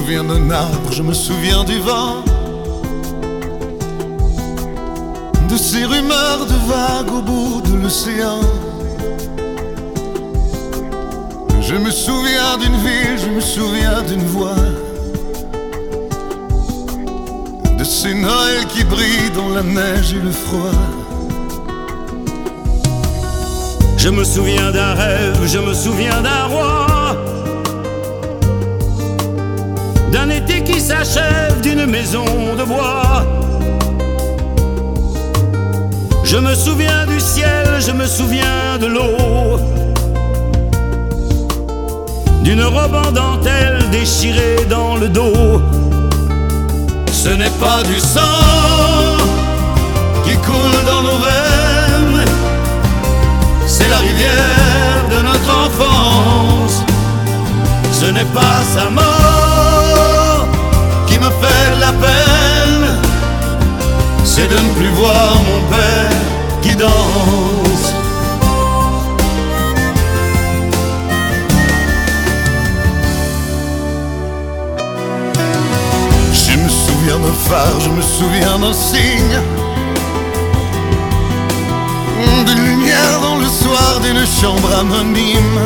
souviens d'un arbre, je me souviens du vent, de ces rumeurs de vagues au bout de l'océan. Je me souviens d'une ville, je me souviens d'une voix, de ces Noëls qui brillent dans la neige et le froid. Je me souviens d'un rêve, je me souviens d'un roi, d'un été qui s'achève, d'une maison de bois. Je me souviens du ciel, je me souviens de l'eau, d'une robe en dentelle déchirée dans le dos. Ce n'est pas du sang qui coule dans nos veines, c'est la rivière de notre enfance. Ce n'est pas sa mort qui me fait la peine, c'est de ne plus voir mon père qui danse. Je me souviens d'un phare, je me souviens d'un signe, d'une lumière dans le soir d'une chambre anonyme.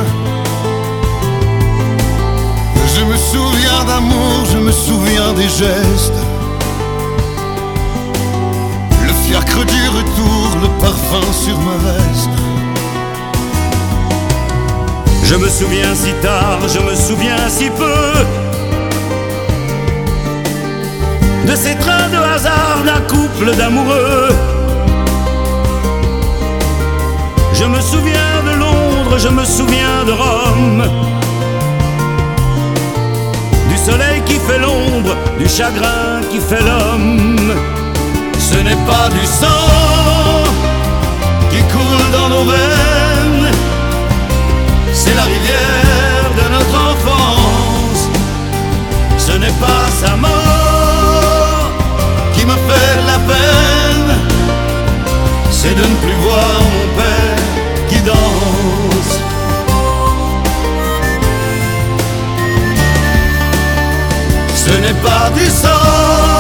Je me souviens d'amour, je me souviens des gestes, le fiacre du retour, le parfum sur ma veste. Je me souviens si tard, je me souviens si peu, de ces trains de hasard d'un couple d'amoureux. Je me souviens de Londres, je me souviens de Rome, du soleil qui fait l'ombre, du chagrin qui fait l'homme. Ce n'est pas du sang qui coule dans nos veines, c'est la rivière de notre enfance. Ce n'est pas sa mort qui me fait la peine, c'est de ne plus voir mon père qui danse. Ce n'est pas du sang